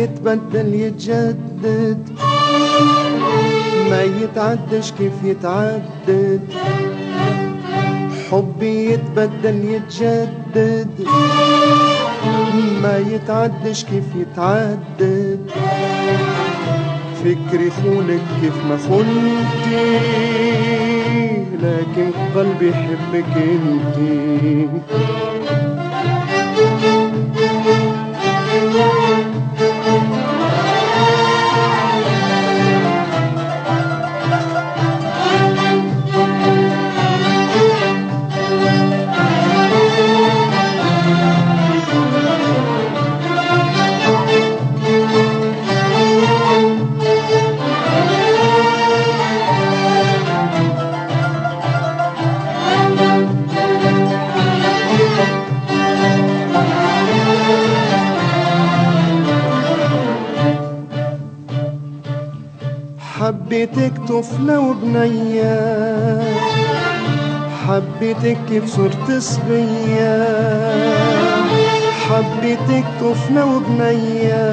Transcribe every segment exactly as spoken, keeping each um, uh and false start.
يتبدل يتجدد، ما يتعدش كيف يتعدد. حبي يتبدل يتجدد، ما يتعدش كيف يتعدد. فكري خونك كيف ما خنتي، لكن قلبي يحبك انتي. حبيتك طفلة وبنية، حبيتك كيف صرت صبية. حبيتك طفلة وبنية،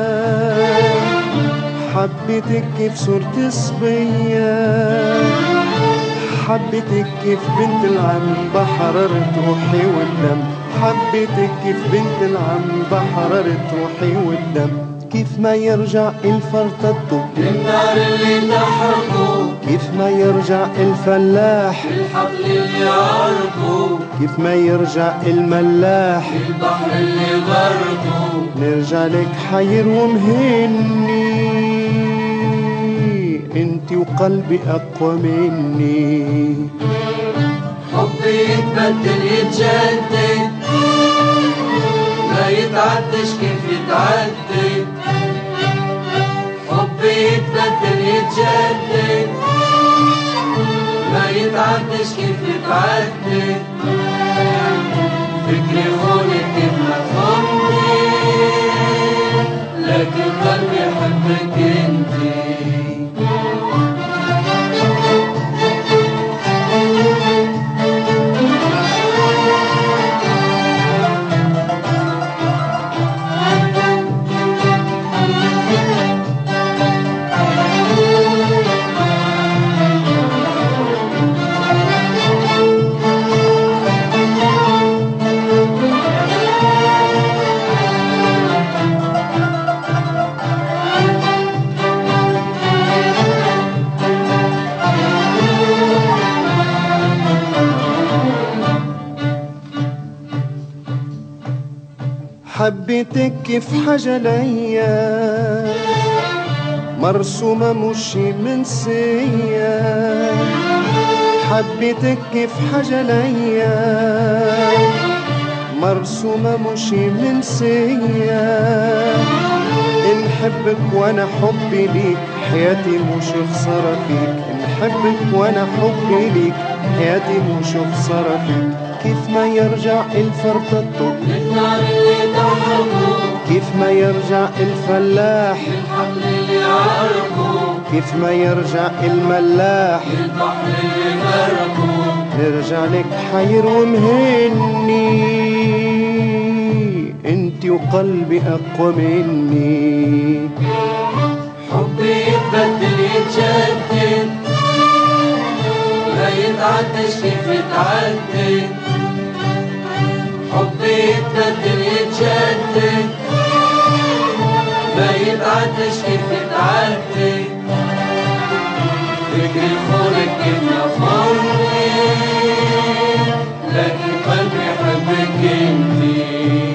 حبيتك كيف صرت صبية. حبيتك كيف بنت العم بحررت روحي والدم. حبيتك كيف بنت العم بحررت روحي والدم. كيف ما يرجع الفرطة للنار اللي تحرقه، كيف ما يرجع الفلاح للحقل اللي عرقه، كيف ما يرجع الملاح للبحر اللي غرقه. نرجع لك حير ومهني، انتي وقلبي اقوى مني. حبي يتبدل يتجدد، ما يتعدش كيف يتعدد. حبي يتبدل يتجدد، ما يتعدش كيف يتعدد. فكري خونك كيف ما خنتي، لكن قلبي يحبك انتي. حبيتك كيف حاجة ليا مرسومة مش منسية. حبيتك كيف حاجة ليا مرسومة مش منسية. نحبك وانا حبي ليك حياتي مش خسارة فيك. نحبك وانا حبي ليك حياتي مش خسارة فيك. كيف ما يرجع الفرطة للنار اللي تحرقه، كيف ما يرجع الفلاح للحقل اللي عرقه، كيف ما يرجع الملاح للبحر اللي غرقه. نرجع لك حير ومهني، انتي وقلبي اقوى مني. حبي يتبدل يتجدد، ما يتعدش كيف يتعدد. حبي يتبدل يتجدد، ما يتعدش كيف يتعدد. فكري خونك كيف ما خوني، لكن قلبي يحبك انتي.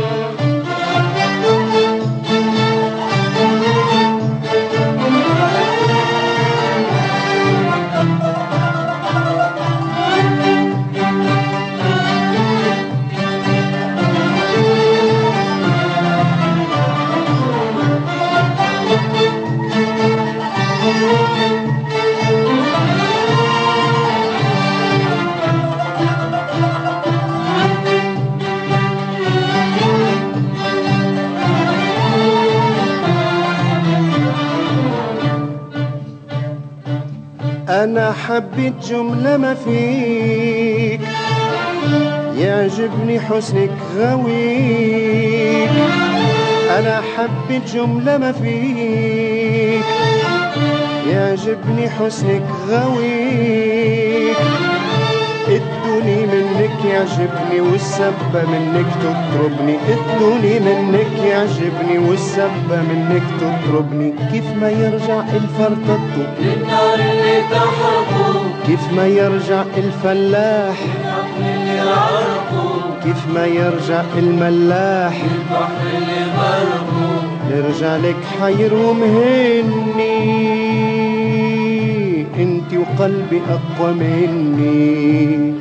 أنا حبيت جملة ما فيك يعجبني حسنك غويك. أنا حبيت جملة ما فيك، يعجبني حسنك غويك، ادوني منك يعجبني والسبة منك تطربني، ادوني منك يعجبني والسبة منك تطربني. كيف ما يرجع الفرططو للنار اللي تحرقه، كيف ما يرجع الفلاح الحقل اللي غرقه، كيف ما يرجع الملاح البحر اللي غرقه. نرجع لك حير ومهني، انتي وقلبي اقوى مني.